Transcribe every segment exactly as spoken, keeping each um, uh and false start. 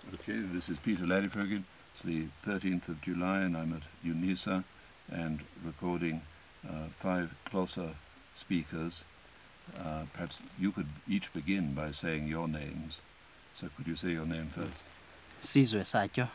Okay, this is Peter Ladefoged. It's the thirteenth of July and I'm at UNISA and recording uh, five Xhosa speakers. Uh, perhaps you could each begin by saying your names. So could you say your name first? Sizwe Satyo.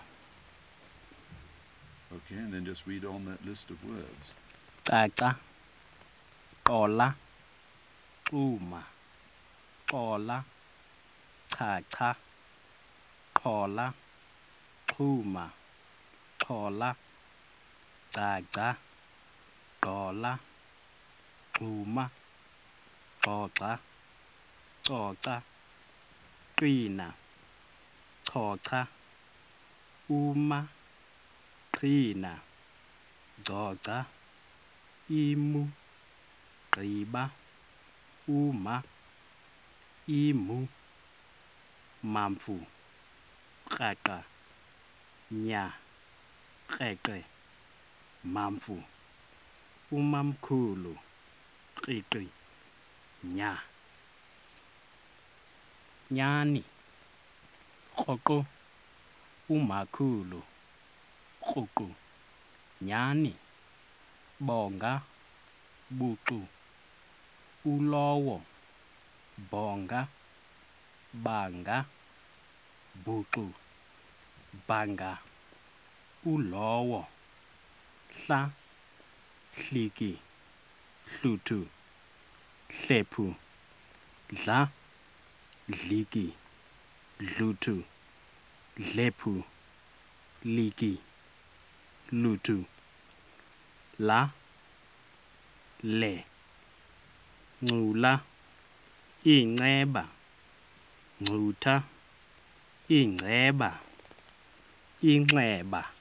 Okay, and then just read on that list of words. Caca. Xola. Xuma. Xola. Chacha. Xola. Xuma. Xola. Caca. Xola. Xuma. Xoxa. Xoxa. Qina. Xoxa. Uma. Qina. Xoxa. Imu. Gqiba. Uma. Imu. Mamfu. Kraqa. Nya. Kreqe. Mamfu. Umamkhulu. Qiqi. Nya. Nyani. Rhoqo. Umakhulu. Rhuqu. Nyani. Bonga. Buqu. Ulowo. Bonga. Banga. Buqu. Banga. Ulowo. Hla. Hliki. Hlutu. Hlephu. Dla. Dliki. Dlutu. Dlephu. Liki. Lutu. La. Le. Ncula. Inceba. Ncutha. Ingceba. Inxeba.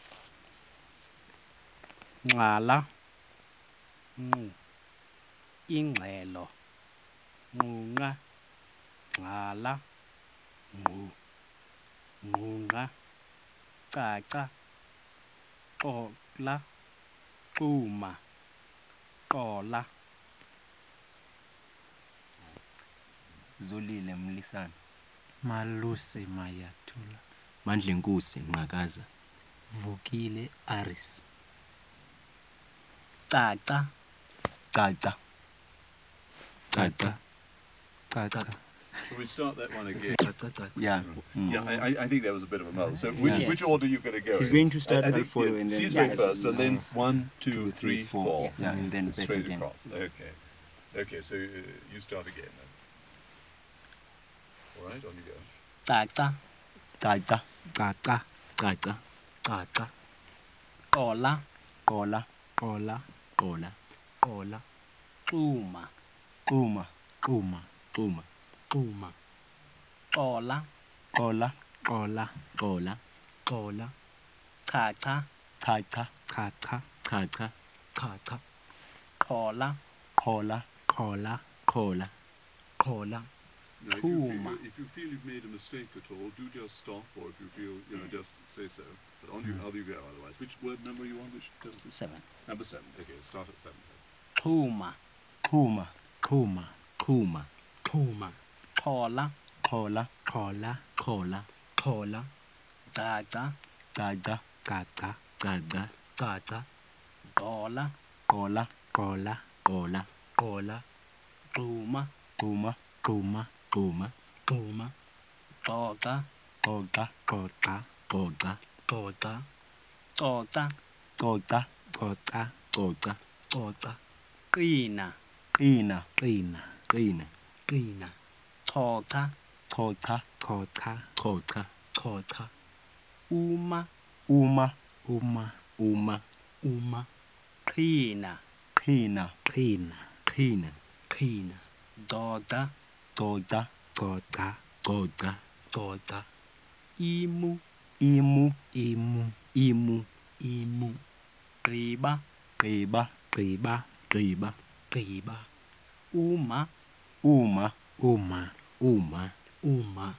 Nxala. Nqu. Ingxelo. Nqunqa. Ngqala. Ngqu. Nqunqa. Caca. Xola. Xuma. Xola. Zolile Mlisana. Malusi Mayathula. Mandlenkosi Nqakaza. Vukile Aris. Caca. Caca. Caca. Caca. Can we start that one again? Yeah. Mm. Yeah, I, I think that was a bit of a muddle. So which, Yes. which order are you going to go He's in? going to start I, I by think, follow yeah, and then- Sizwe Yeah. first, and then Uh, one, two, two, three, three, four. four. Yeah, and then back straight again. across. Okay. Okay, so uh, you start again then. All right, on you go. Caca. Caca. Caca. Caca. Caca. Xola. Xola. Xola. Xola. Xola. Xuma. Xuma. Xuma. Xuma. Xuma. Xola. Xola. Xola. Xola. Xola. Chacha. Chacha. Caca. Caca. Caca. Xola. Xola. Xola. Xola. Xola. Now, if, you Xuma. feel, if you feel you've made a mistake at all, do just stop, or if you feel, you know, just say so. But on you, how do you go otherwise? Which word number are you on? Which just Seven. number seven. Okay, start at seven. Xuma. Xuma. Xuma. Xuma. Xuma. Xola. Xola. Xola. Xola. Xola. Caca. Caca. Caca. Caca. Caca. Xola. Xola. Xola. Xola. Xola. Xuma. Xuma. Xuma. Xuma. Xuma. Xoxa. Xoxa. Xoxa. Xoxa. Xoxa. Xoxa. Xoxa. Xoxa. Xoxa. Xoxa. Qina. Qina. Qina. Qina. Qina. Xoxa. Xoxa. Xoxa. Xoxa. Xoxa. Uma. Uma. Uma. Uma. Uma. Qina. Qina. Qina. Qina. Qina. Xoxa. Xoxa. Xoxa. Xoxa. Xoxa. Imu. Imu. Imu. Imu. Imu. Gqiba. Gqiba. Gqiba. Gqiba. Gqiba. Uma. Uma. Uma. Uma. Uma.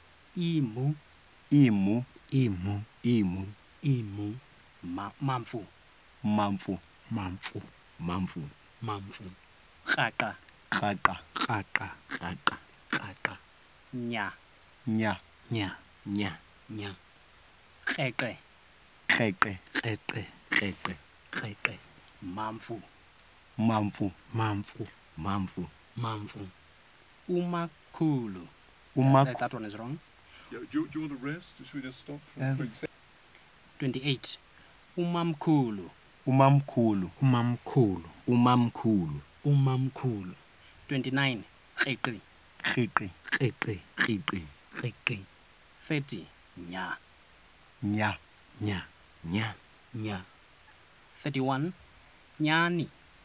Imu. Imu. Imu. Imu. Imu. Ma Mamfu. Mamfu. Mamfu. Mamfu. Mamfu. Kraqa. Kraqa. Kraqa. Kraqa. Kraqa. Nya. Nya. Nya. Nya. nya kreke kreke kreke kreke kreke mamfu mamfu mamfu mamfu mamfu umakhulu. Uma- that, that one is wrong. Yeah, do, you- do you want to rest? Should we just stop for Yeah. a quick second? twenty-eight umamkhulu. umamkhulu umamkhulu umamkhulu umamkhulu twenty-nine kreke rhiqi kreke rhiqi kreke thirty nya nya nya nya nya thirty-one nyani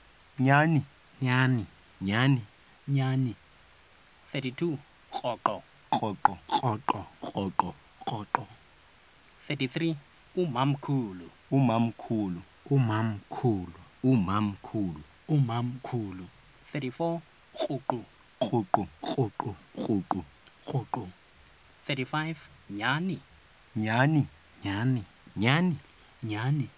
nyani nyani nyani nyani thirty-two kroqo rhoqo rhoqo rhoqo rhoqo thirty-three umamkhulu umamkhulu umamkhulu umamkhulu umamkhulu thirty-four kruqu rhuqu rhoqo rhuqu rhoqo thirty-five nyani nyani nyani nyani nyani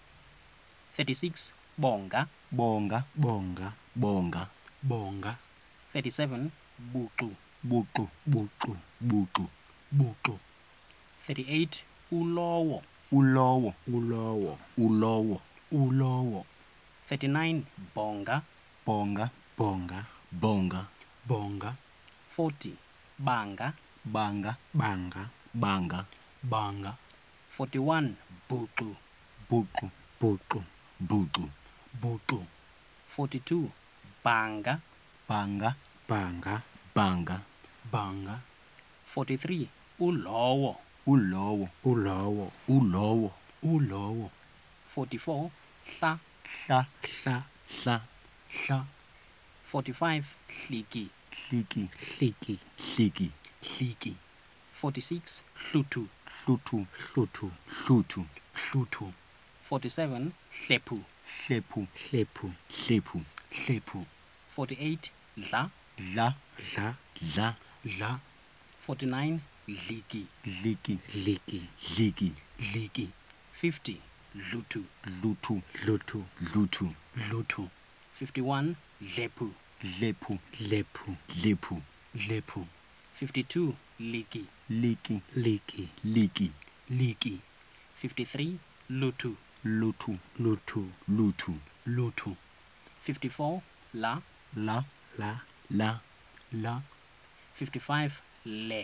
thirty-six bonga bonga bonga bonga bonga thirty-seven buqu buqu buqu buqu buqu thirty-eight ulowo ulowo ulowo ulowo ulowo thirty-nine bonga bonga bonga bonga bonga forty banga banga banga banga banga forty-one buqu buqu buqu buqu buqu forty-two banga banga banga banga banga forty-three ulowo ulowo ulowo ulowo ulowo forty-four hla hla hla hla hla forty-five hliki hliki hliki hliki hliki forty-six hlutu hluthu hluthu hluthu hluthu forty-seven hlephu hlephu hlephu hlephu hlephu forty-eight dla dla dla dla dla forty-nine dliki dliki dliki dliki dliki fifty dlutu dluthu hluthu dluthu hluthu fifty-one dlephu dlephu hlephu dlephu hlephu fifty-two liki liki liki liki liki fifty-three lutu luthu luthu luthu luthu fifty-four la la la la la fifty-five le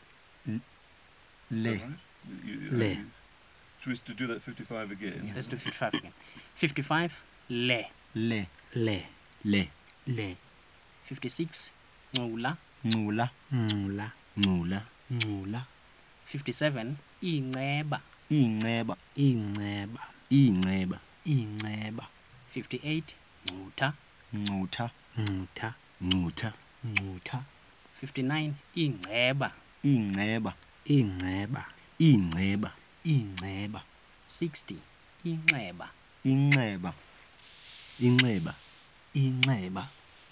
Is le that right? You- you- Le. you- Should we s- do that fifty-five again? let's do fifty-five again fifty-five le le le le le fifty-six ngula ncula ncula ncula ncula fifty-seven inceba inceba inceba inceba inceba fifty-eight ngutha ncutha ncutha ncutha ncutha fifty-nine ingceba inceba inceba inceba inceba sixty inxeba inceba inceba inceba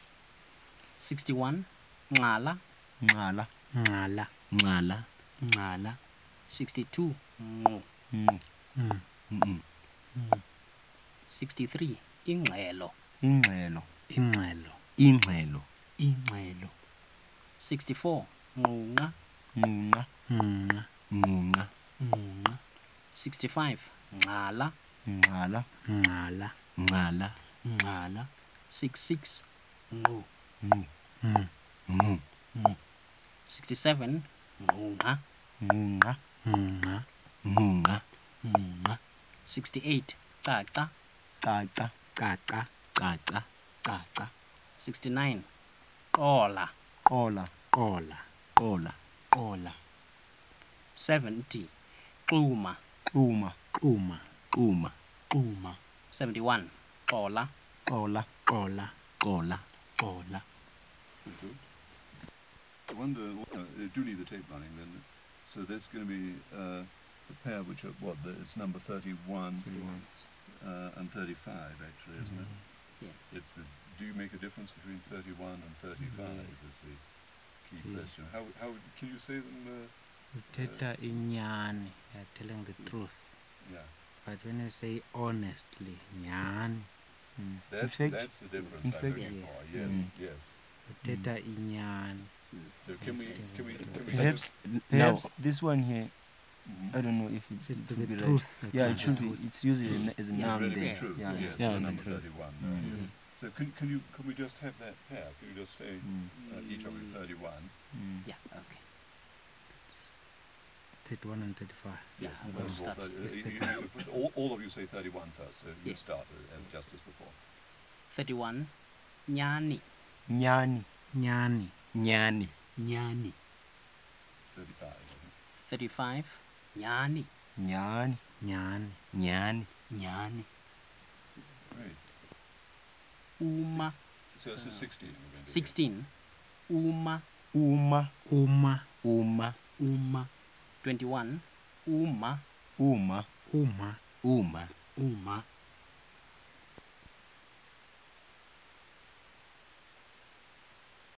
sixty-one nqala nqala nqala nqala nqala sixty-two nqu nqu mm, mm, mm. sixty-three ingxelo ingxelo ingxelo ingxelo ingxelo sixty-four nqunqa nqunqa nqa nqunqa nqa sixty-five ngqala nqala nqala nqala ngqala sixty-six nqu nqu mm, nqu mm. sixty-seven nqunqa nqunqa nqa nqunqa nqa sixty-eight caca caca caca caca caca sixty-nine qola qola qola qola qola seventy xuma xuma xuma xuma xuma seventy-one qola qola qola qola qola Very good. I wonder, uh, uh, do need the tape running then. So there's going to be uh, the pair which are, what, the, it's number thirty-one uh, and thirty-five actually, isn't it? yes It's the, do you make a difference between thirty-one and thirty-five is the key Yeah. question. How, how, can you say them, uh, uthetha inyani you're telling the truth yeah. but when you say honestly nyani Mm. That's, in fact, that's the difference in I'm fact- looking Yes. for, yes, yes. uthetha inyani So can we, can we, can we perhaps use- perhaps this one here Mhm. I don't know if it, The- it the should be right. truth, I Yeah, think. it should be. It's usually a- as a Yeah, noun Relative there. truth. Yeah, Yes, it's the Yeah, the number truth. thirty-one. Mm. Right. So can, can you can we just have that pair? Can you just say Mm. uh, each of you thirty-one? Mm. Yeah, okay. thirty-one and thirty-five. Yeah, Yes, I'm the going to first of all, start. thirty- Yes, uh, you- thirty-one. you- you- all, all of you say thirty-one first, so you Yes. start uh, as just as before. thirty-one nyani Nyani. Nyani. Nyani. nyani thirty-five, I think. thirty-five nyani Nyani. Nyani. Nyani. nyani Great. uma So this is sixteen. We're going to do. sixteen uma Uma. Uma. Uma. uma twenty-one uma Uma. Uma. Uma. uma